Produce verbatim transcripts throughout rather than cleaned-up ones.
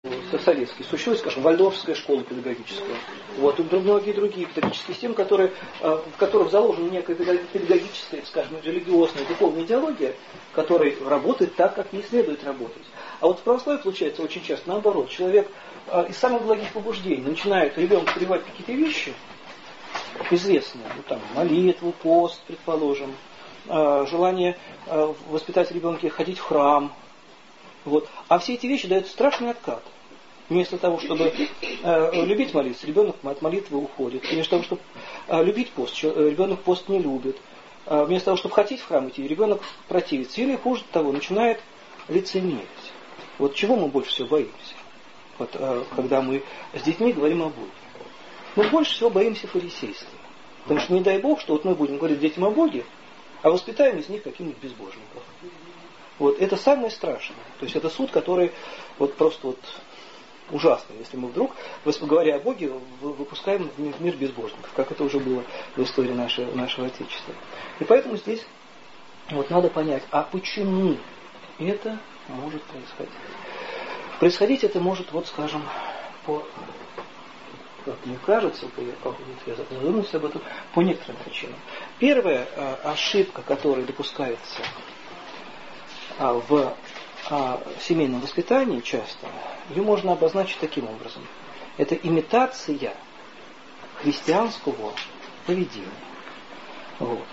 советский, существует, скажем, вальдорфская школа педагогическая. Вот, и многие другие педагогические системы, которые, в которых заложена некая педагогическая, скажем, религиозная, духовная идеология, которая работает так, как ей следует работать. А вот в православии получается очень часто наоборот. Человек из самых благих побуждений начинает ребенку прививать какие-то вещи известные, ну, там, молитву, пост, предположим, желание воспитать ребенка ходить в храм. Вот. А все эти вещи дают страшный откат. Вместо того, чтобы э, любить молиться, ребенок от молитвы уходит. Вместо того, чтобы э, любить пост, ребенок пост не любит. Э, вместо того, чтобы хотеть в храм идти, ребенок противится. Или хуже того, начинает лицемерить. Вот чего мы больше всего боимся? Вот, э, когда мы с детьми говорим о Боге. Мы больше всего боимся фарисейства. Потому что не дай Бог, что вот мы будем говорить детям о Боге, а воспитаем из них каких-нибудь безбожников. Вот это самое страшное. То есть это суд, который вот просто вот ужасный, если мы вдруг, говоря о Боге, выпускаем в мир безбожников, как это уже было в истории нашего, нашего Отечества. И поэтому здесь вот надо понять, а почему это может происходить? Происходить это может, вот скажем, по, как мне кажется, по, как я задумался об этом, по некоторым причинам. Первая а, ошибка, которая допускается а, в а, семейном воспитании часто, ее можно обозначить таким образом. Это имитация христианского поведения. Вот.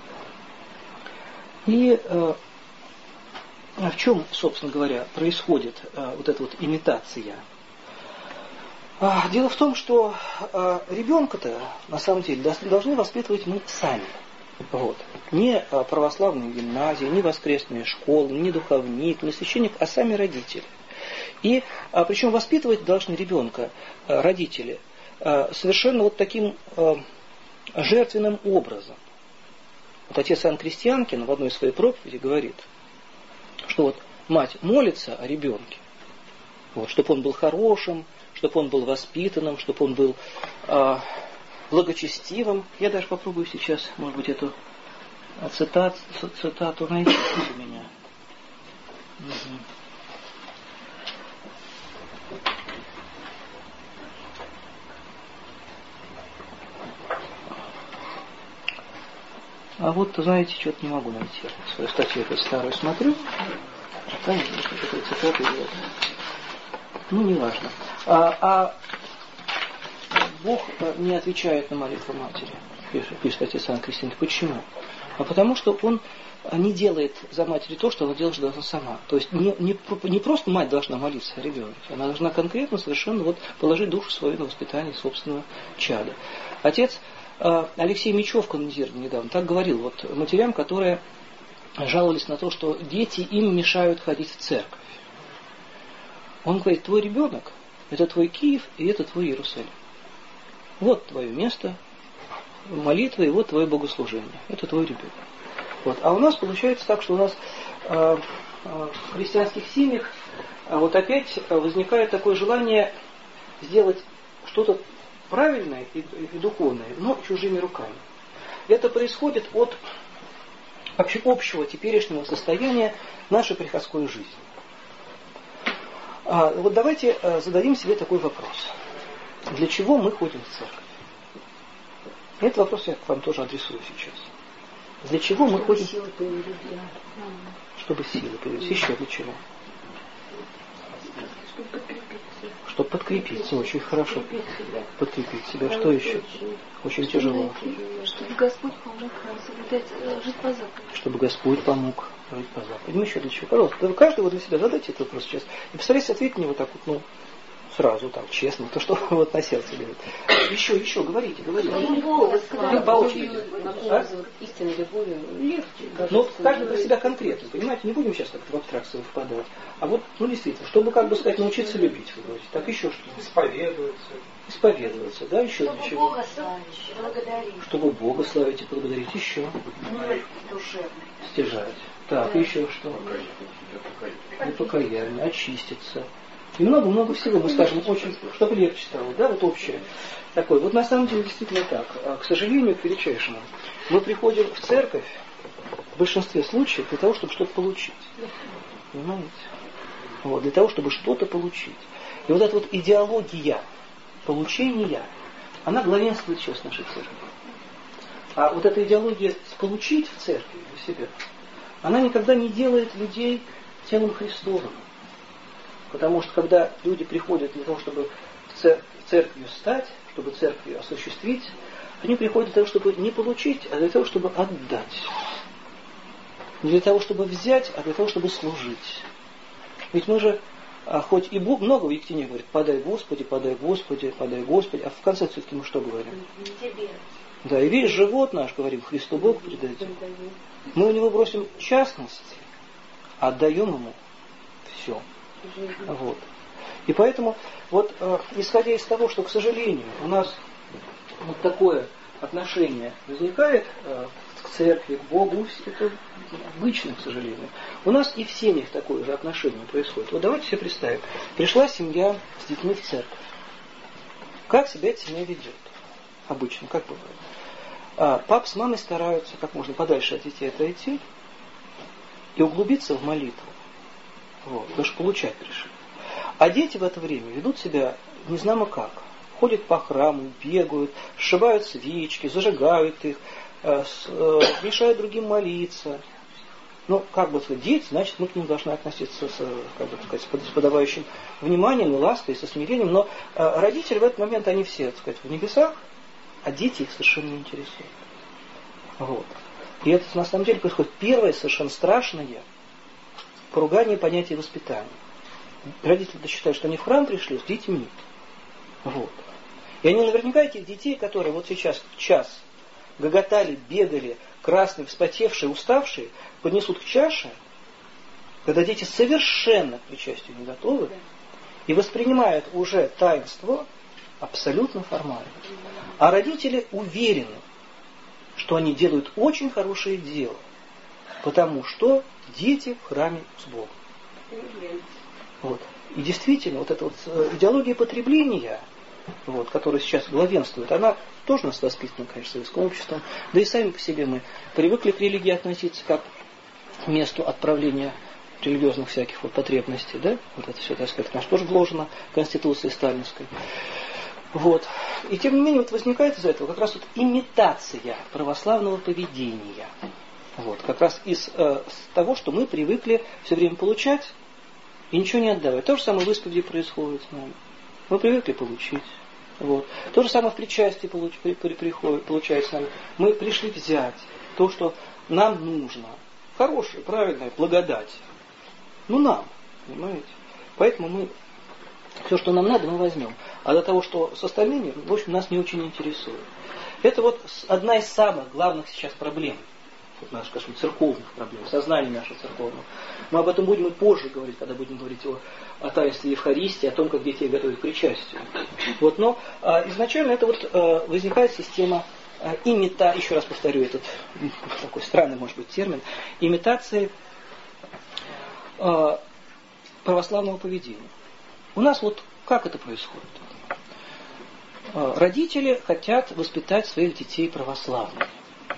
И э, в чем, собственно говоря, происходит э, вот эта вот имитация? А, дело в том, что э, ребенка-то на самом деле должны воспитывать мы сами. Вот. Не православные гимназии, не воскресные школы, не духовник, не священник, а сами родители. И а, причем воспитывать должны ребенка а, родители а, совершенно вот таким а, жертвенным образом. Вот отец Иоанн Крестьянкин в одной своей проповеди говорит, что вот мать молится о ребенке, вот, чтобы он был хорошим, чтобы он был воспитанным, чтобы он был а, благочестивым. Я даже попробую сейчас, может быть, эту цитат, цитату найти у меня. Угу. А вот, знаете, что-то не могу найти. Свою статью эту старую смотрю. А там какой-то цитаты идет. Ну, не важно. А, а Бог не отвечает на молитву матери, пишет, пишет отец Иоанн Крестьянкин. Почему? А потому что он не делает за матерью то, что она делать должна сама. То есть не, не, не просто мать должна молиться о ребенке, она должна конкретно совершенно вот положить душу свою на воспитание собственного чада. Отец Алексей Мечев, канонизирован недавно, так говорил вот матерям, которые жаловались на то, что дети им мешают ходить в церковь. Он говорит, твой ребенок – это твой Киев и это твой Иерусалим. Вот твое место молитвы и вот твое богослужение. Это твой ребенок. Вот. А у нас получается так, что у нас э, э, в христианских семьях э, вот опять возникает такое желание сделать что-то правильное и, и духовное, но чужими руками. Это происходит от вообще общего теперешнего состояния нашей приходской жизни. А, вот давайте а, зададим себе такой вопрос. Для чего мы ходим в церковь? Этот вопрос я к вам тоже адресую сейчас. Для чего мы ходим? Силы появились. Чтобы силы появились. Еще для чего? Чтобы подкрепиться. Чтобы подкрепиться. Очень хорошо. Подкрепить себя. Что еще? Очень тяжело. Чтобы Господь помог соблюдать, жить по заповедям. Чтобы Господь помог жить по заповедям. Еще для чего? Пожалуйста, каждый вот для себя задайте этот вопрос сейчас. И постарайтесь ответить мне вот так вот, ну, сразу, так, честно, то, что вот на сердце лежит. Еще, еще, говорите, говорите. Ну, по очереди. А? Истинной любовью легче. Ну, каждый для себя конкретно, понимаете, не будем сейчас как-то в абстракцию впадать. А вот, ну, действительно, чтобы, как бы сказать, научиться любить, вы говорите. Так, еще что? Исповедоваться. Исповедоваться, да, еще чтобы для чего? Бога славить, благодарить. Чтобы Бога славить и благодарить, еще. Душевный. Стяжать. Так, да. Еще что? Для покаяния, очиститься. И много-много всего, мы скажем, очень, чтобы легче стало, да, вот общее. Такое. Вот на самом деле действительно так. А, к сожалению, к величайшему, мы приходим в церковь в большинстве случаев для того, чтобы что-то получить. Понимаете? Вот, для того, чтобы что-то получить. И вот эта вот идеология получения, она главенствует сейчас в нашей церкви. А вот эта идеология «получить в церкви для себя», она никогда не делает людей телом Христовым. Потому что когда люди приходят для того, чтобы в церковь, церковью стать, чтобы церковью осуществить, они приходят для того, чтобы не получить, а для того, чтобы отдать. Не для того, чтобы взять, а для того, чтобы служить. Ведь мы же, а хоть и Бог много в Ектине говорит, подай Господи, подай Господи, подай Господи, а в конце все-таки мы что говорим? Тебе. Да, и весь живот наш, говорим, Христу Богу предадим. Мы у него бросим частности, а отдаем ему все. Вот. И поэтому, вот, э, исходя из того, что, к сожалению, у нас вот такое отношение возникает э, к церкви, к Богу, это обычно, к сожалению. У нас и в семьях такое же отношение происходит. Вот давайте себе представим. Пришла семья с детьми в церковь. Как себя эта семья ведет? Обычно, как бывает? А, пап с мамой стараются как можно подальше от детей отойти и углубиться в молитву. Вот, потому что получать решили. А дети в это время ведут себя незнамо как. Ходят по храму, бегают, сшибают свечки, зажигают их, э, с, э, мешают другим молиться. Ну, как бы сказать, дети, значит, мы к ним должны относиться с, как бы сказать, с подавающим вниманием и лаской, со смирением. Но э, родители в этот момент, они все, так сказать, в небесах, а дети их совершенно не интересуют. Вот. И это на самом деле происходит первое, совершенно страшное поругание понятия воспитания. Родители считают, что они в храм пришли с детьми. Вот. И они наверняка этих детей, которые вот сейчас в час гоготали, бегали, красные, вспотевшие, уставшие, поднесут к чаше, когда дети совершенно к причастию не готовы и воспринимают уже таинство абсолютно формально. А родители уверены, что они делают очень хорошее дело, потому что дети в храме с Богом. Вот. И действительно, вот эта вот идеология потребления, вот, которая сейчас главенствует, она тоже у нас воспитана, конечно, советским обществом. Да и сами по себе мы привыкли к религии относиться как к месту отправления религиозных всяких вот потребностей. Да? Вот это все, так сказать, у нас тоже вложено в Конституции сталинской. Вот. И тем не менее вот возникает из этого как раз вот имитация православного поведения. Вот. Как раз из э, того, что мы привыкли все время получать и ничего не отдавать. То же самое в исповеди происходит с нами. Мы привыкли получить. Вот. То же самое в причастии получ, при, при, приходит, получается с нами. Мы пришли взять то, что нам нужно. Хорошее, правильное, благодать. Ну нам, понимаете? Поэтому мы все, что нам надо, мы возьмем. А до того, что с остальными, в общем, нас не очень интересует. Это вот одна из самых главных сейчас проблем. Вот наших, скажем, церковных проблем, сознания нашего церковного. Мы об этом будем и позже говорить, когда будем говорить о, о таинстве Евхаристии, о том, как детей готовят к причастию. Вот, но а, изначально это вот а, возникает система а, имита, еще раз повторю этот такой странный, может быть, термин, имитации а, православного поведения. У нас вот как это происходит? А, родители хотят воспитать своих детей православными.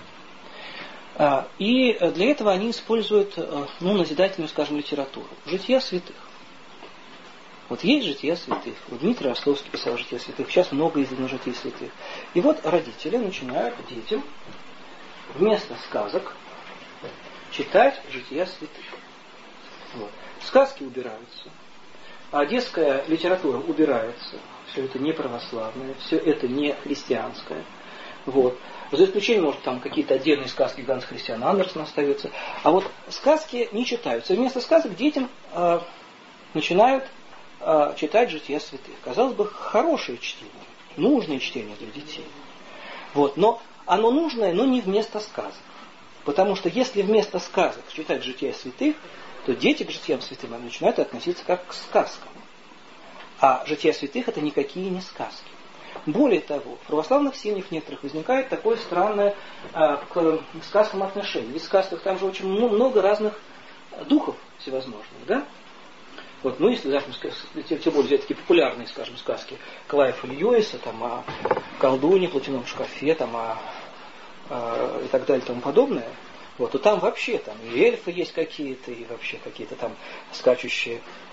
И для этого они используют, ну, назидательную, скажем, литературу. Жития святых. Вот есть жития святых. Вот Дмитрий Рословский писал жития святых. Сейчас много издано житий святых. И вот родители начинают детям вместо сказок читать жития святых. Вот. Сказки убираются. А детская литература убирается. Все это не православное, все это не христианское. Вот. За исключением, может, там какие-то отдельные сказки Ганса Христиана Андерсена остаются. А вот сказки не читаются. И вместо сказок детям э, начинают э, читать жития святых. Казалось бы, хорошее чтение, нужное чтение для детей. Вот. Но оно нужное, но не вместо сказок. Потому что если вместо сказок читать жития святых, то дети к житиям святым начинают относиться как к сказкам. А жития святых это никакие не сказки. Более того, в православных семьях некоторых возникает такое странное а, к сказкам отношение. Ведь в сказках там же очень много разных духов всевозможных, да? Вот, ну, если, даже, тем более взять такие популярные, скажем, сказки Клайфа Льюиса, там, о колдуне, платяном шкафе, там, о, о, и так далее, и тому подобное, вот, то там вообще там и эльфы есть какие-то, и вообще какие-то там скачущие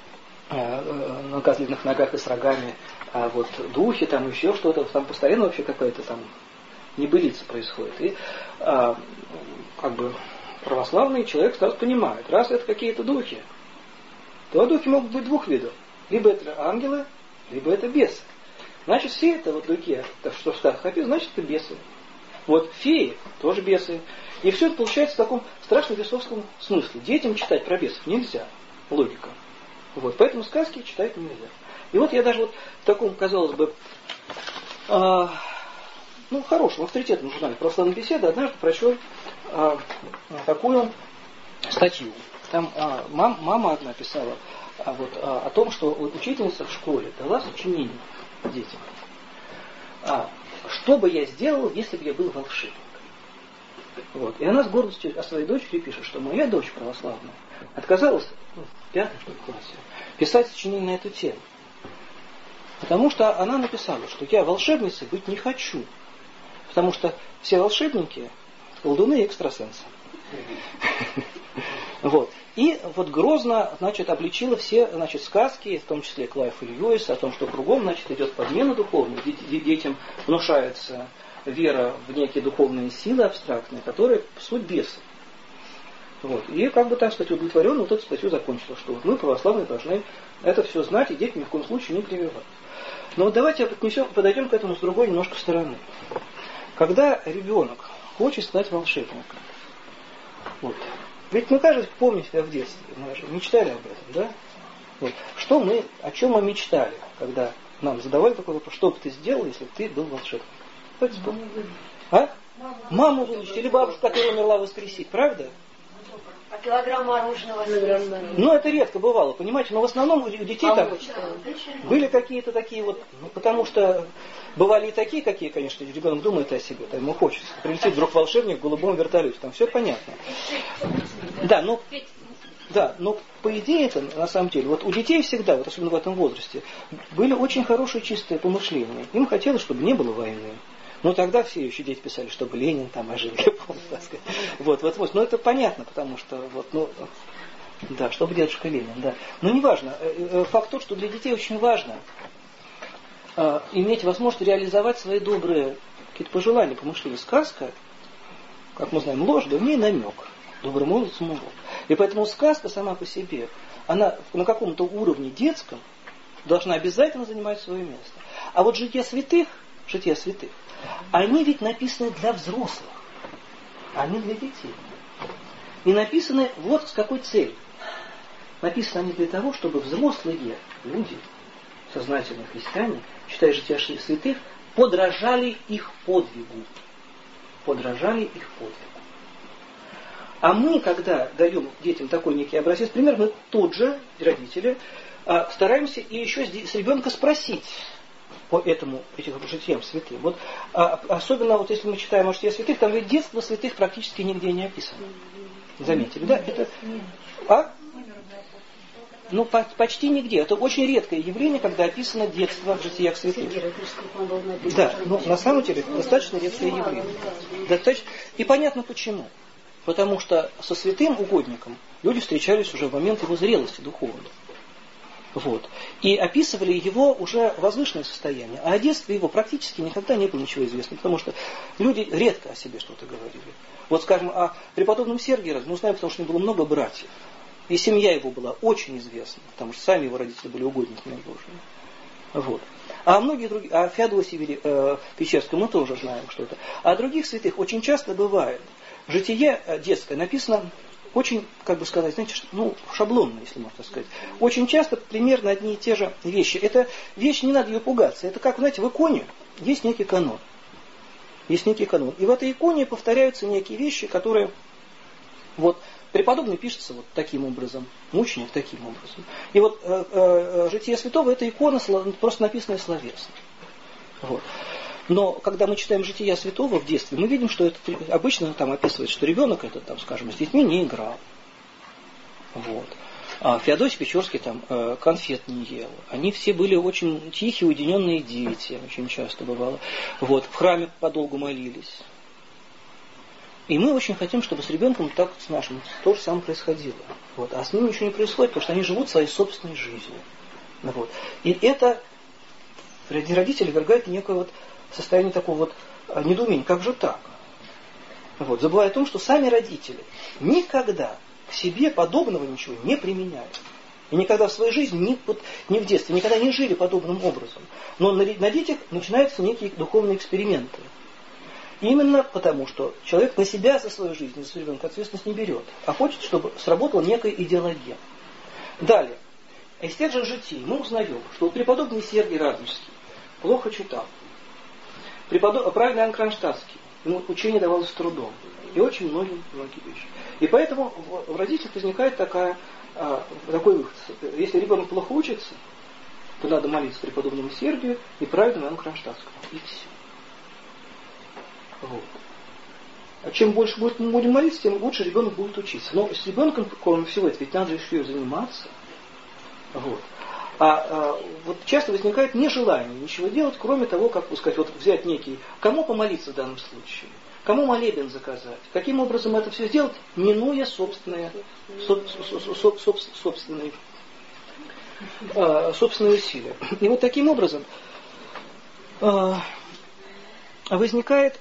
на козлиных ногах и с рогами, а вот духи, там еще что-то, там постоянно вообще какая-то там небылица происходит. И а, как бы православный человек сразу понимает, раз это какие-то духи, то духи могут быть двух видов. Либо это ангелы, либо это бесы. Значит, все это вот духи, что в сказках описано, значит, это бесы. Вот феи тоже бесы. И все это получается в таком страшно бесовском смысле. Детям читать про бесов нельзя. Логика. Вот. Поэтому сказки читать нельзя. И вот я даже вот в таком, казалось бы, а, ну, хорошем, авторитетном журнале «Православная беседа» однажды прочел а, такую статью. Там а, мам, мама одна писала а, вот, а, о том, что вот, учительница в школе дала сочинение детям. А, что бы я сделал, если бы я был волшебником? Вот. И она с гордостью о своей дочери пишет, что моя дочь православная отказалась ну, в пятом что ли, классе писать сочинение на эту тему. Потому что она написала, что я волшебницей быть не хочу. Потому что все волшебники колдуны и экстрасенсы. Вот. И вот грозно, значит, обличила все, значит, сказки, в том числе Клайва Льюиса, о том, что кругом, значит, идет подмена духовная, детям внушается вера в некие духовные силы абстрактные, которые суть бесы. Вот. И как бы, так сказать, удовлетворенно вот эту статью закончила, что мы, православные, должны это все знать и детям ни в коем случае не прививать. Но вот давайте поднесем, подойдем к этому с другой немножко стороны. Когда ребенок хочет стать волшебником, вот, ведь мы, кажется, помним себя в детстве, мы же мечтали об этом, да? Вот. Что мы, о чем мы мечтали, когда нам задавали такой вопрос, что бы ты сделал, если бы ты был волшебником? Давайте вспомним. А? Маму вылечить, или бабушку, которая умерла, воскресить, правда? А килограмм мороженого? Ну, это редко бывало, понимаете, но в основном у детей там были какие-то такие вот, ну, потому что бывали и такие, какие, конечно, ребенок думает о себе, там ему хочется. Прилетит вдруг волшебник в голубом вертолете, там все понятно. Да, но, да, но по идее это, на самом деле, вот у детей всегда, вот особенно в этом возрасте, были очень хорошие чистые помышления. Им хотелось, чтобы не было войны. Но тогда все еще дети писали, чтобы Ленин там ожил, я помню, так сказать. Вот, вот, вот. Но это понятно, потому что, вот, ну, да, чтобы дедушка Ленин, да. Но неважно. Факт тот, что для детей очень важно э, иметь возможность реализовать свои добрые какие-то пожелания, помышления. Сказка, как мы знаем, ложь, да в ней намек. Добрым молодцам урок. И поэтому сказка сама по себе, она на каком-то уровне детском должна обязательно занимать свое место. А вот жития святых, жития святых, они ведь написаны для взрослых, а не для детей. И написаны вот с какой целью. Написаны они для того, чтобы взрослые люди, сознательные христиане, читая жития святых, подражали их подвигу. Подражали их подвигу. А мы, когда даем детям такой некий образец, примерно тот же, родители, стараемся и еще с ребенка спросить по этому, этим житиям святым. Вот, а, особенно вот если мы читаем о житии святых, там ведь детство святых практически нигде не описано. Заметили, да? Это, а? Ну, по, почти нигде. Это очень редкое явление, когда описано детство в житиях святых. Да, ну, на самом деле, это достаточно редкое явление. Достаточно... И понятно почему. Потому что со святым угодником люди встречались уже в момент его зрелости духовной. Вот. И описывали его уже возвышенное состояние. А о детстве его практически никогда не было ничего известно. Потому что люди редко о себе что-то говорили. Вот, скажем, о преподобном Сергии мы знаем, потому что у него было много братьев. И семья его была очень известна. Потому что сами его родители были угодниками Божьими. Вот. А многие другие, о Феодосии э, Печерском мы тоже знаем что-то. А о других святых очень часто бывает. Житие детское написано очень, как бы сказать, знаете, ну, шаблонно, если можно так сказать. Очень часто примерно одни и те же вещи. Эта вещь, не надо ее пугаться. Это как, знаете, в иконе есть некий канон. Есть некий канон. И в этой иконе повторяются некие вещи, которые, вот, преподобный пишется вот таким образом, мученик таким образом. И вот э, э, житие святого, это икона, просто написанная словесно. Вот. Но когда мы читаем жития святого в детстве, мы видим, что это обычно там описывается, что ребенок этот, там, скажем, с детьми не играл. Вот. А Феодосий Печорский там э, конфет не ел. Они все были очень тихие, уединенные дети, очень часто бывало. Вот. В храме подолгу молились. И мы очень хотим, чтобы с ребенком так с нашим то же самое происходило. Вот. А с ними ничего не происходит, потому что они живут своей собственной жизнью. Вот. И это родители ввергает в некое вот состояние такого вот недоумения. Как же так? Вот. Забывая о том, что сами родители никогда к себе подобного ничего не применяют. И никогда в своей жизни, ни, вот, ни в детстве, никогда не жили подобным образом. Но на, на детях начинаются некие духовные эксперименты. Именно потому, что человек на себя за свою жизнь, за свою ребенка ответственность не берет, а хочет, чтобы сработала некая идеология. Далее. Из тех же житий мы узнаем, что преподобный Сергий Радонежский плохо читал. Преподоб... Правильный Иоанн Кронштадтский, ему учение давалось с трудом. И очень многие, многие вещи. И поэтому в родителях возникает такая, такой выход. Если ребенок плохо учится, то надо молиться преподобному Сергию и правильному Иоанну Кронштадтскому. И все. Вот. А чем больше мы будем молиться, тем лучше ребенок будет учиться. Но с ребенком, кроме всего этого, ведь надо еще и заниматься. Вот. А, а вот часто возникает нежелание ничего делать, кроме того, как вот сказать, вот взять некий, кому помолиться в данном случае, кому молебен заказать, каким образом это все сделать, минуя собственные, соб, соб, соб, собственные, а, собственные усилия. И вот таким образом а, возникает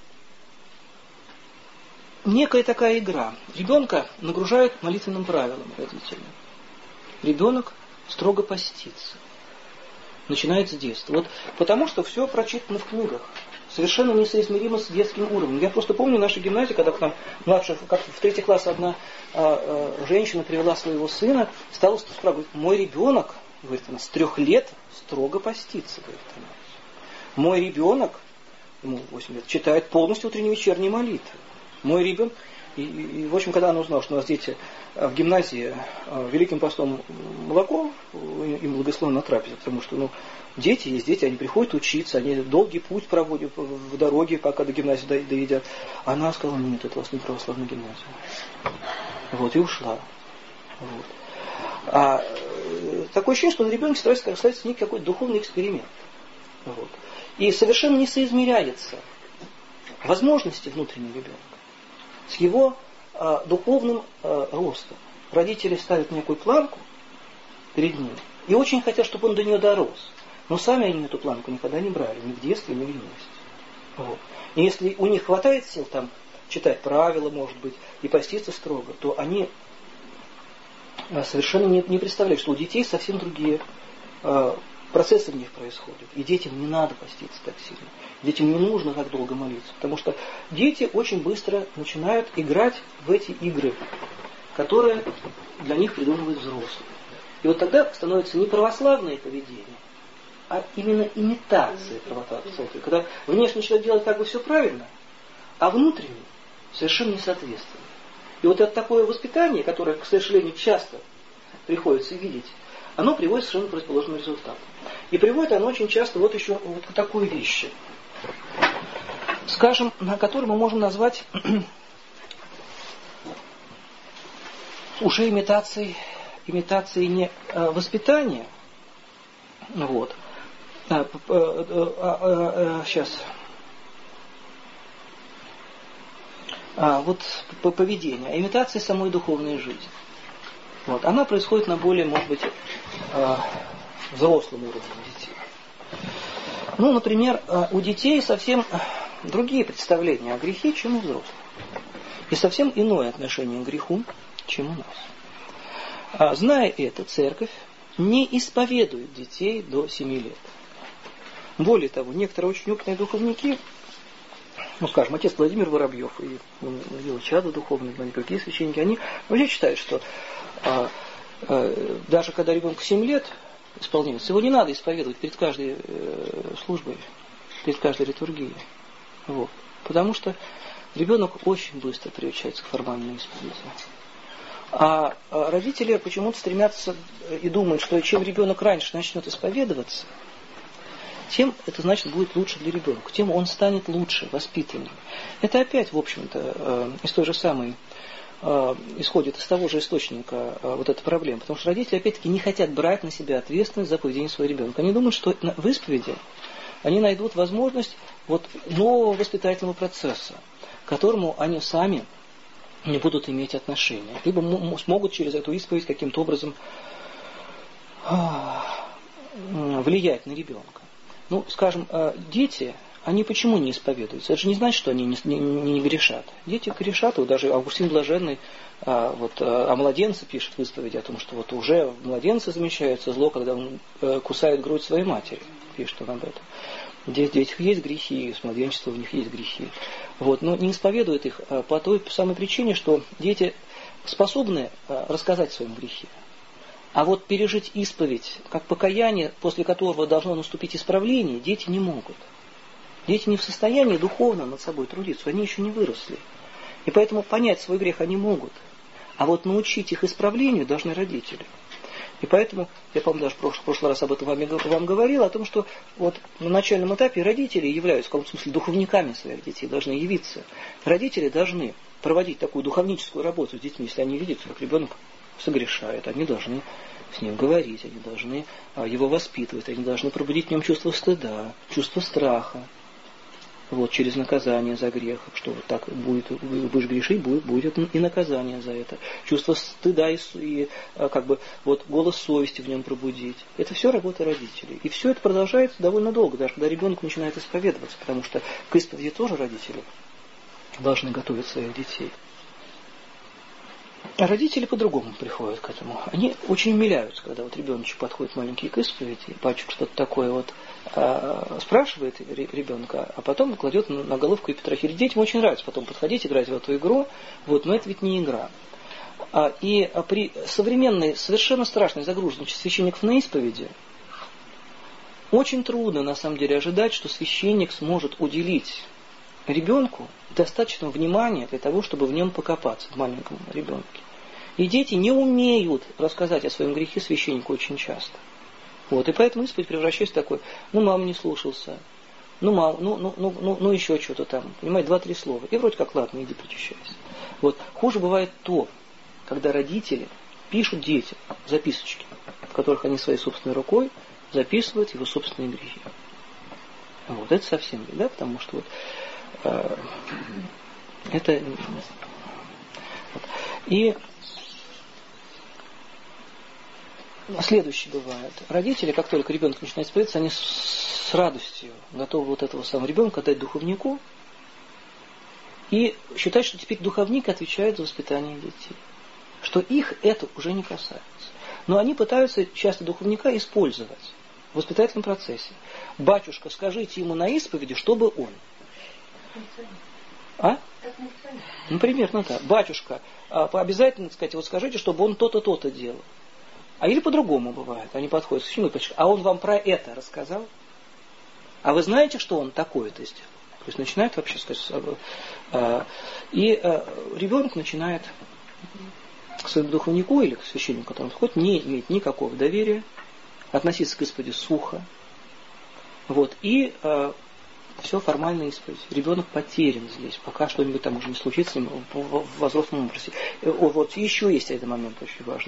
некая такая игра. Ребенка нагружают молитвенным правилом родители. Ребенок строго постится. Начинает с детства. Вот потому что все прочитано в книгах. Совершенно несоизмеримо с детским уровнем. Я просто помню нашу гимназию, когда к нам младших, как в третий класс одна а, а, женщина привела своего сына, стала спрашивать, мой ребенок, говорит она, с трех лет строго постится, говорит она. Мой ребенок, ему восемь лет, читает полностью утренние и вечерние молитвы. Мой ребенок, и, и, и в общем, когда она узнала, что у нас дети в гимназии Великим постом молоко, им благословено на трапезе, потому что, ну, дети есть дети, они приходят учиться, они долгий путь проводят в дороге, пока до гимназии доедят. Она сказала, нет, это у вас не православная гимназия. Вот, и ушла. Вот. А такое ощущение, что на ребенке старается касается некий какой-то духовный эксперимент. Вот. И совершенно не соизмеряется возможности внутреннего ребенка с его а, духовным а, ростом. Родители ставят некую планку перед ним и очень хотят, чтобы он до нее дорос. Но сами они эту планку никогда не брали, ни в детстве, ни в юности. Вот. И если у них хватает сил там читать правила, может быть, и поститься строго, то они а, совершенно не, не представляют, что у детей совсем другие а, процессы в них происходят. И детям не надо поститься так сильно. Детям не нужно так долго молиться. Потому что дети очень быстро начинают играть в эти игры, которые для них придумывают взрослые. И вот тогда становится не православное поведение, а именно имитация православия. Когда внешне человек делает как бы все правильно, а внутренне совершенно не соответствует. И вот это такое воспитание, которое, к сожалению, часто приходится видеть, оно приводит к совершенно противоположному результату. И приводит оно очень часто вот еще вот к такой вещи. Скажем, на которую мы можем назвать уже имитацией, имитацией не э, воспитания. Вот. А, а, а, а, сейчас. А, вот поведение. А имитация самой духовной жизни. Вот. Она происходит на более, может быть, э, взрослом уровне детей. Ну, например, у детей совсем другие представления о грехе, чем у взрослых. И совсем иное отношение к греху, чем у нас. Зная это, церковь не исповедует детей до семи лет. Более того, некоторые очень опытные духовники, ну, скажем, отец Владимир Воробьев и его чадо духовные, другие священники, они вообще считают, что а, а, даже когда ребенку семь лет исполняется, его не надо исповедовать перед каждой э, службой, перед каждой литургией. Вот. Потому что ребенок очень быстро приучается к формальной исповеди. А, а родители почему-то стремятся и думают, что чем ребенок раньше начнет исповедоваться, тем это значит будет лучше для ребенка, тем он станет лучше, воспитаннее. Это опять, в общем-то, э, из той же самой исходит из того же источника вот эта проблема. Потому что родители, опять-таки, не хотят брать на себя ответственность за поведение своего ребенка. Они думают, что в исповеди они найдут возможность вот нового воспитательного процесса, к которому они сами не будут иметь отношения. Либо смогут через эту исповедь каким-то образом влиять на ребенка. Ну, скажем, дети, они почему не исповедуются? Это же не значит, что они не, не, не грешат. Дети грешат, вот даже Августин Блаженный вот, о младенце пишет в исповеди, о том, что вот уже в младенце замещается зло, когда он кусает грудь своей матери. Пишет он об этом. В детях есть грехи, с младенчества у них есть грехи. Вот, но не исповедуют их по той самой причине, что дети способны рассказать о своем грехе. А вот пережить исповедь, как покаяние, после которого должно наступить исправление, дети не могут. Дети не в состоянии духовно над собой трудиться, они еще не выросли. И поэтому понять свой грех они могут. А вот научить их исправлению должны родители. И поэтому, я, по-моему, даже в прошлый, в прошлый раз об этом вам, вам говорил, о том, что вот на начальном этапе родители являются, в каком-то смысле, духовниками своих детей, должны явиться. Родители должны проводить такую духовническую работу с детьми, если они видят, как ребенок согрешает, они должны с ним говорить, они должны его воспитывать, они должны пробудить в нем чувство стыда, чувство страха. Вот, через наказание за грех, что вот так будет, будешь грешить, будет, будет и наказание за это. Чувство стыда и, и как бы вот голос совести в нем пробудить. Это все работа родителей. И все это продолжается довольно долго, даже когда ребенок начинает исповедоваться, потому что к исповеди тоже родители должны готовить своих детей. А родители по-другому приходят к этому. Они очень умиляются, когда вот ребеночек подходит маленький к исповеди, и батюшка что-то такое вот а, спрашивает ребенка, а потом кладет на, на головку и петрохиль. Детям очень нравится потом подходить, играть в эту игру, вот, но это ведь не игра. А, и а при современной, совершенно страшной загруженности священников на исповеди очень трудно, на самом деле, ожидать, что священник сможет уделить ребенку достаточно внимания для того, чтобы в нем покопаться, в маленьком ребенке. И дети не умеют рассказать о своем грехе священнику очень часто. Вот, и поэтому исповедь превращается в такой: ну, мама не слушался, ну, мама, ну, ну, ну, ну, ну еще что-то там, понимаете, два-три слова. И вроде как, ладно, иди причащайся. Вот. Хуже бывает то, когда родители пишут детям записочки, в которых они своей собственной рукой записывают его собственные грехи. Вот, это совсем беда, потому что вот это и следующее бывает. Родители, как только ребенок начинает исповедоваться, они с радостью готовы вот этого самого ребенка отдать духовнику и считать, что теперь духовник отвечает за воспитание детей. Что их это уже не касается. Но они пытаются часто духовника использовать в воспитательном процессе. Батюшка, скажите ему на исповеди, чтобы он. А? Ну, примерно так. Батюшка, обязательно, так сказать, вот скажите, чтобы он то-то, то-то делал. А или по-другому бывает. Они подходят к священнику, а он вам про это рассказал? А вы знаете, что он такое-то сделал? То есть начинает вообще сказать. И ребенок начинает к своему духовнику или к священнику, который входит, не иметь никакого доверия, относиться к исповеди сухо. Вот. И все формально исповедь. Ребенок потерян здесь, пока что-нибудь там уже не случится с ним в возрастном образе. Вот еще есть один момент очень важный.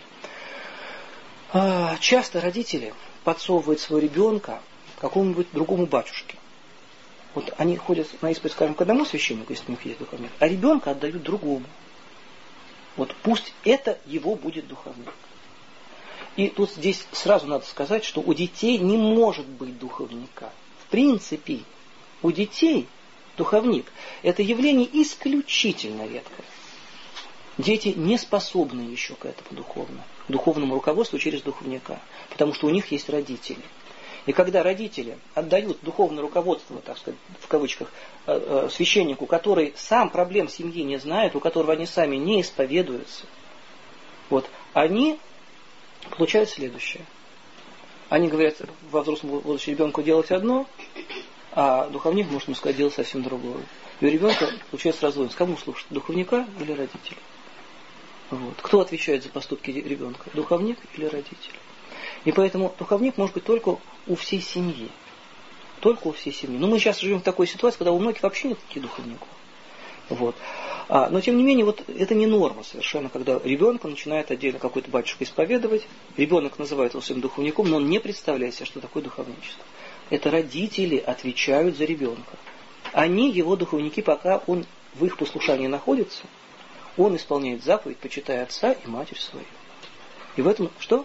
Часто родители подсовывают своего ребенка какому-нибудь другому батюшке. Вот они ходят на исповедь, скажем, к одному священнику, если у них есть духовник, а ребенка отдают другому. Вот пусть это его будет духовник. И тут здесь сразу надо сказать, что у детей не может быть духовника. В принципе, у детей духовник – это явление исключительно редкое. Дети не способны еще к этому духовно, к духовному руководству через духовника, потому что у них есть родители. И когда родители отдают духовное руководство, так сказать, в кавычках, священнику, который сам проблем семьи не знает, у которого они сами не исповедуются, вот, они получают следующее. Они говорят во взрослом возрасте ребенку делать одно, а духовник может ему сказать делать совсем другое. И у ребенка получается раздвоенность. Кому слушать? Духовника или родителя? Вот. Кто отвечает за поступки ребенка? Духовник или родитель? И поэтому духовник может быть только у всей семьи. Только у всей семьи. Но мы сейчас живем в такой ситуации, когда у многих вообще нет таких духовников. Вот. А, но тем не менее, вот это не норма совершенно, когда ребенка начинает отдельно какой-то батюшка исповедовать, ребенок называет его своим духовником, но он не представляет себе, что такое духовничество. Это родители отвечают за ребенка. Они, его духовники, пока он в их послушании находится, он исполняет заповедь, почитая отца и матерь свою. И в этом что?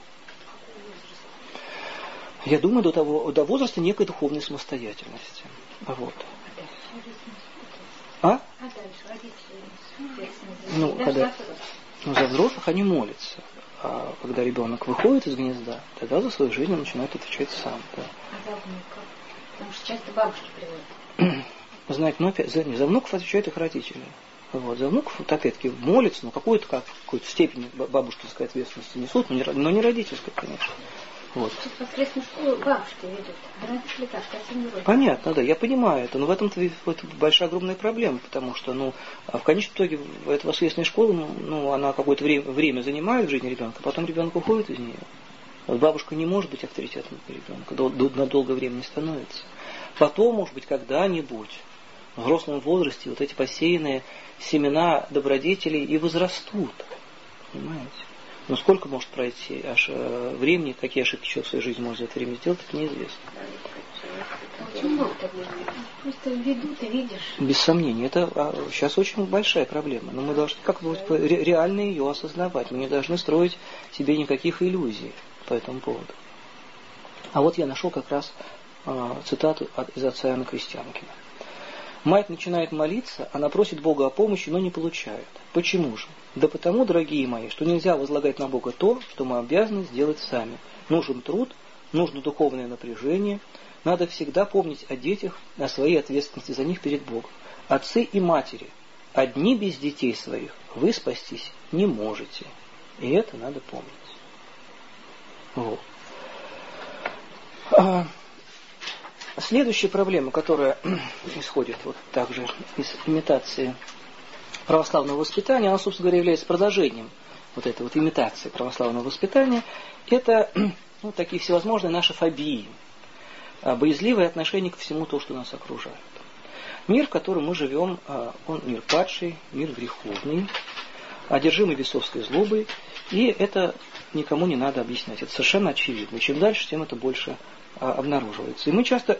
Я думаю, до того, до возраста некой духовной самостоятельности. Вот. А? Ну, когда ну, за взрослых они молятся. А когда ребенок выходит из гнезда, тогда за свою жизнь он начинает отвечать сам. Да. А за внуков? Потому что часто бабушки приводят. Знаете, ну опять, за, за внуков отвечают их родители. Вот. За внуков, вот, опять-таки, молятся, но какую-то, как, какую-то степень бабушкинской ответственности несут, но не, но не родительской, конечно. Вот. Воскресную школу бабушки ведут, а родители так, совсем не родители. Понятно, да, я понимаю это, но в этом-то это большая огромная проблема, потому что, ну, в конечном итоге эта воскресная школа, ну, она какое-то время, время занимает в жизни ребенка, а потом ребенок уходит из нее. Вот бабушка не может быть авторитетом для ребенка, до, до, на долгое время не становится. Потом, может быть, когда-нибудь в взрослом возрасте вот эти посеянные семена добродетелей и возрастут, понимаете? Но сколько может пройти аж э, времени, какие ошибки человек в своей жизни может за это время сделать, это неизвестно. Очень много таких. Просто ведут, ты видишь. Без сомнения, это а, сейчас очень большая проблема. Но мы должны как-то ре- реально ее осознавать. Мы не должны строить себе никаких иллюзий по этому поводу. А вот я нашел как раз э, цитату от, из отца Иоанна Крестьянкина. Мать начинает молиться, она просит Бога о помощи, но не получает. Почему же? Да потому, дорогие мои, что нельзя возлагать на Бога то, что мы обязаны сделать сами. Нужен труд, нужно духовное напряжение. Надо всегда помнить о детях, о своей ответственности за них перед Богом. Отцы и матери, одни без детей своих вы спастись не можете. И это надо помнить. Вот. А, следующая проблема, которая исходит вот также из имитации православного воспитания, она, собственно говоря, является продолжением вот этой вот имитации православного воспитания, это ну, такие всевозможные наши фобии, боязливое отношение к всему тому, что нас окружает. Мир, в котором мы живем, он мир падший, мир греховный, одержимый бесовской злобой, и это никому не надо объяснять, это совершенно очевидно. Чем дальше, тем это больше обнаруживается. И мы часто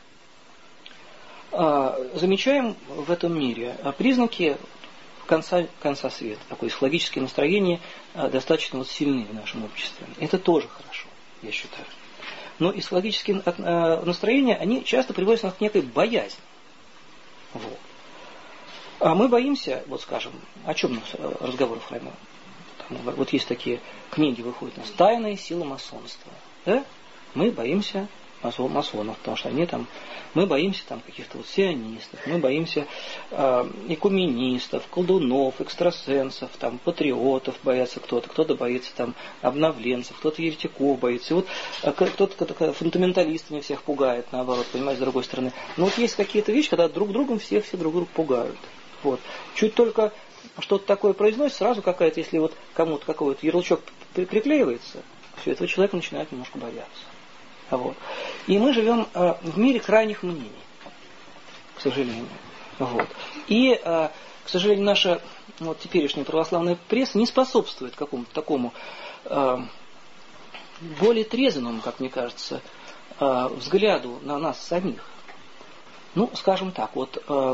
замечаем в этом мире признаки конца, конца света. Такое психологическое настроение достаточно вот сильны в нашем обществе. Это тоже хорошо, я считаю. Но психологические настроения, они часто приводят нас к некой боязни. Вот. А мы боимся, вот скажем, о чем у нас разговор в храме? Там, вот есть такие книги, выходят у нас «Тайная сила масонства». Да? Мы боимся масонов, потому что они там, мы боимся там каких-то вот сионистов, мы боимся э, экуменистов, колдунов, экстрасенсов, там, патриотов боятся кто-то, кто-то боится там обновленцев, кто-то еретиков боится. И вот э, кто-то, кто-то фундаменталистами всех пугает, наоборот, понимаете, с другой стороны. Но вот есть какие-то вещи, когда друг другом всех все друг друга пугают. Вот. Чуть только что-то такое произносит, сразу какая-то, если вот кому-то какой-то ярлычок приклеивается, все, этого человека начинает немножко бояться. Вот. И мы живем э, в мире крайних мнений, к сожалению. Вот. И, э, к сожалению, наша вот, теперешняя православная пресса не способствует какому-то такому э, более трезвому, как мне кажется, э, взгляду на нас самих. Ну, скажем так, вот э,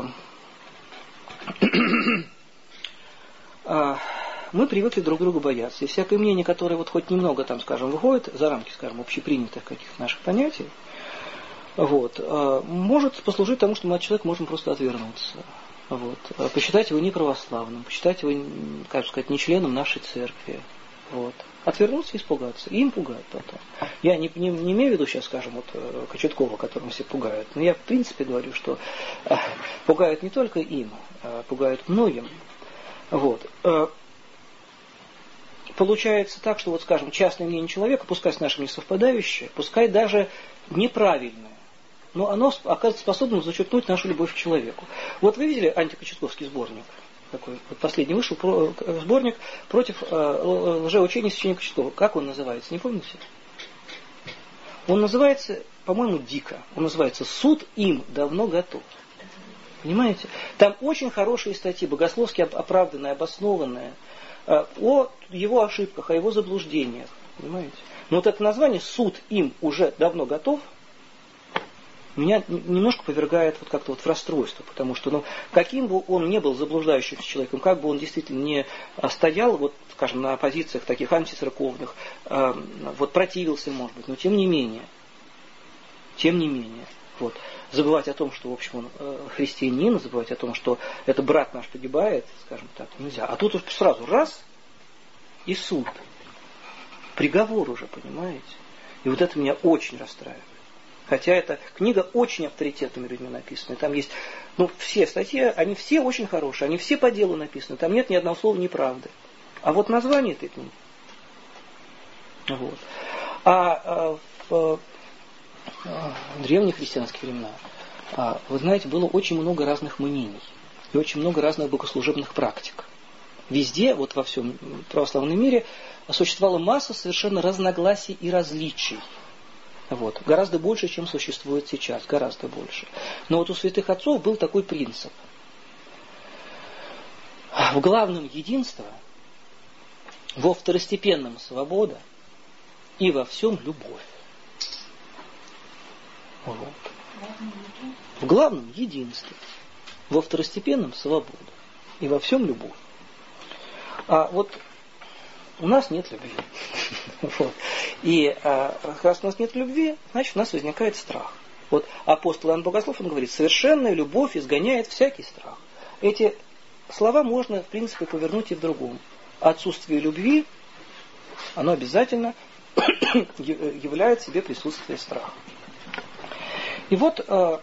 э, мы привыкли друг друга бояться. И всякое мнение, которое вот хоть немного там, скажем, выходит за рамки, скажем, общепринятых каких-то наших понятий, вот, может послужить тому, что мы от человека можем просто отвернуться. Вот, посчитать его неправославным, посчитать его, как сказать, не членом нашей церкви. Вот. Отвернуться и испугаться. И им пугают потом. Я не, не, не имею в виду сейчас, скажем, вот Кочеткова, которым все пугают. Но я в принципе говорю, что э, пугают не только им, а пугают многим. Вот. Получается так, что, вот, скажем, частное мнение человека, пускай с нашим не совпадающее, пускай даже неправильное, но оно оказывается способным зачеркнуть нашу любовь к человеку. Вот вы видели антикочетковский сборник? Такой вот последний вышел про, сборник против э, лжеучения священника Кочеткова. Как он называется? Не помните? Он называется, по-моему, дико. Он называется «Суд им давно готов». Понимаете? Там очень хорошие статьи, богословски оправданные, обоснованные, о его ошибках, о его заблуждениях. Понимаете? Но вот это название «Суд им уже давно готов», меня немножко повергает вот как-то вот в расстройство, потому что, ну, каким бы он ни был заблуждающимся человеком, как бы он действительно не стоял, вот, скажем, на позициях таких антицерковных, э, вот, противился, может быть, но тем не менее, тем не менее, вот, забывать о том, что, в общем, он э, христианин, забывать о том, что это брат наш погибает, скажем так, нельзя. А тут уж сразу раз и суд, приговор уже, понимаете? И вот это меня очень расстраивает. Хотя эта книга очень авторитетными людьми написана. Там есть, ну, все статьи, они все очень хорошие, они все по делу написаны. Там нет ни одного слова неправды. А вот название этой книги. Вот. А, а в, в древних христианских времена, а, вы знаете, было очень много разных мнений. И очень много разных богослужебных практик. Везде, вот во всем православном мире, существовала масса совершенно разногласий и различий. Вот. Гораздо больше, чем существует сейчас. Гораздо больше. Но вот у святых отцов был такой принцип. В главном единство, во второстепенном свобода и во всем любовь. Вот. В главном единстве, во второстепенном свобода и во всем любовь. А вот у нас нет любви. Вот. И а, раз у нас нет любви, значит у нас возникает страх. Вот апостол Иоанн Богослов, он говорит, совершенная любовь изгоняет всякий страх. Эти слова можно, в принципе, повернуть и в другом. Отсутствие любви, оно обязательно являет в себе присутствие страха. И вот а,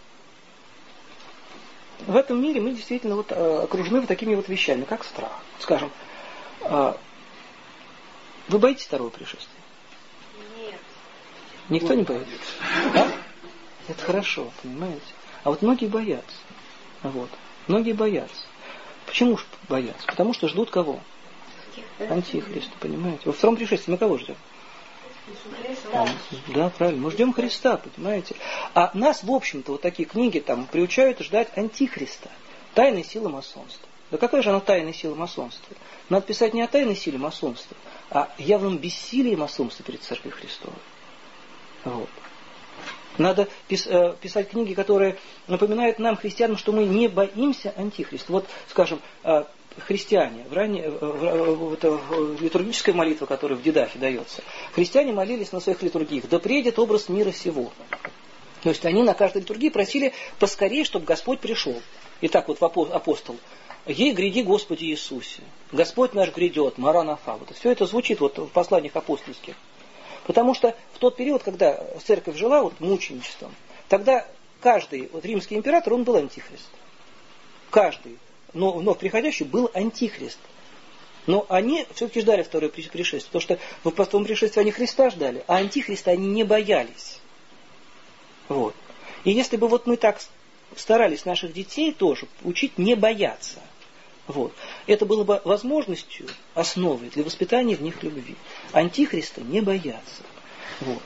в этом мире мы действительно вот, а, окружены вот такими вот вещами, как страх. Скажем, а, вы боитесь второго пришествия? Нет. Никто не боится? Да? Это хорошо, понимаете? А вот многие боятся. Вот. Многие боятся. Почему же боятся? Потому что ждут кого? Антихриста, понимаете? Во втором пришествии мы кого ждем? Да. Да, правильно. Мы ждем Христа, понимаете? А нас, в общем-то, вот такие книги там приучают ждать Антихриста. Тайной силы масонства. Да какая же она тайная сила масонства? Надо писать не о тайной силе масонства, а о явном бессилии масонства перед Церковью Христовой. Вот. Надо пис, э, писать книги, которые напоминают нам, христианам, что мы не боимся Антихриста. Вот, скажем, э, христиане, в, ранней, э, в, в, в, в литургической молитве, которая в Дидафе дается, христиане молились на своих литургиях: «Да приедет образ мира сего». То есть они на каждой литургии просили поскорее, чтобы Господь пришел. Итак, вот апостол: «Ей гряди, Господи Иисусе, Господь наш грядет, Маранафа». Вот все это звучит вот в посланиях апостольских. Потому что в тот период, когда церковь жила вот мученичеством, тогда каждый вот, римский император, он был антихрист. Каждый но, вновь приходящий был антихрист. Но они все-таки ждали второе пришествие, потому что в втором пришествии они Христа ждали, а антихриста они не боялись. Вот. И если бы вот мы так старались наших детей тоже учить не бояться, вот, это было бы возможностью, основой для воспитания в них любви. Антихриста не бояться. Вот.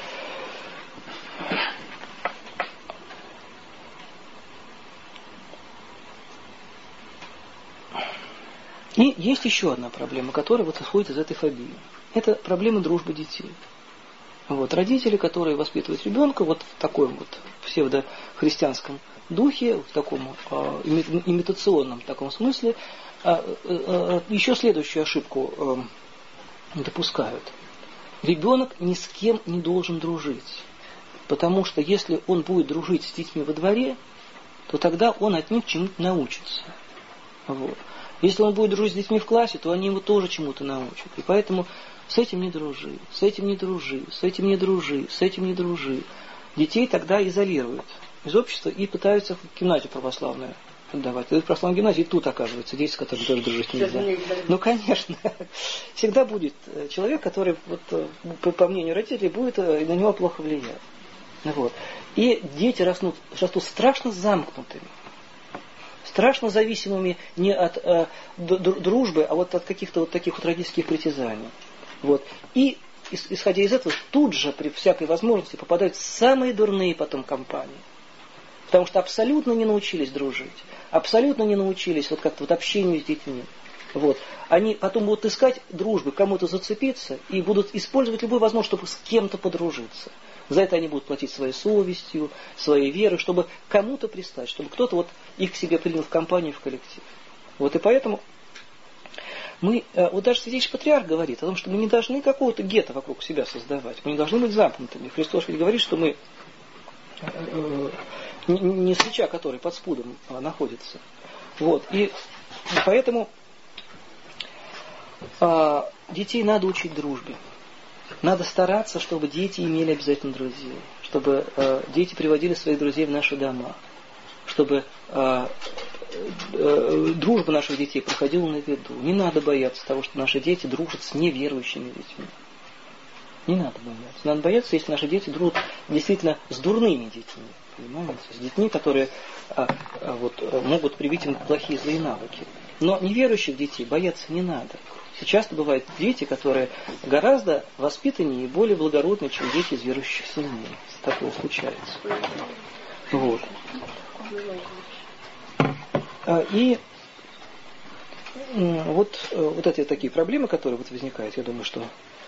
И есть еще одна проблема, которая вот исходит из этой фобии. Это проблема дружбы детей. Вот, родители, которые воспитывают ребенка вот в таком вот псевдохристианском духе, в таком э, имитационном таком смысле, э, э, еще следующую ошибку э, допускают. Ребенок ни с кем не должен дружить. Потому что если он будет дружить с детьми во дворе, то тогда он от них чему-то научится. Вот. Если он будет дружить с детьми в классе, то они его тоже чему-то научат. И поэтому с этим не дружи, с этим не дружи, с этим не дружи, с этим не дружи. Детей тогда изолируют из общества и пытаются в гимназию православную отдавать. И в православной гимназии тут оказывается дети, с которыми тоже дружить нельзя. Ну, конечно. Всегда будет человек, который, вот, по мнению родителей, будет на него плохо влиять. Вот. И дети растут, растут страшно замкнутыми. Страшно зависимыми не от э, дружбы, а вот от каких-то вот таких вот родительских притязаний. Вот. И, исходя из этого, тут же при всякой возможности попадают самые дурные потом компании. Потому что абсолютно не научились дружить. Абсолютно не научились вот как-то вот общению с детьми. Вот. Они потом будут искать дружбы, кому-то зацепиться и будут использовать любую возможность, чтобы с кем-то подружиться. За это они будут платить своей совестью, своей верой, чтобы кому-то пристать, чтобы кто-то вот их к себе принял в компанию, в коллектив. Вот и поэтому мы, вот даже Святейший Патриарх говорит о том, что мы не должны какого-то гетто вокруг себя создавать, мы не должны быть замкнутыми. Христос ведь говорит, что мы не свеча, которая под спудом находится. Вот. И поэтому а, детей надо учить дружбе. Надо стараться, чтобы дети имели обязательно друзей. Чтобы а, дети приводили своих друзей в наши дома. Чтобы а, а, дружба наших детей проходила на виду. Не надо бояться того, что наши дети дружат с неверующими детьми. Не надо бояться. Надо бояться, если наши дети дружат действительно с дурными детьми. Понимаете? С детьми, которые а, а, вот, могут привить им плохие злые навыки. Но неверующих детей бояться не надо. Сейчас бывают дети, которые гораздо воспитаннее и более благородные, чем дети из верующих семей. Такое случается. Вот. И вот, вот эти такие проблемы, которые вот возникают, я думаю, что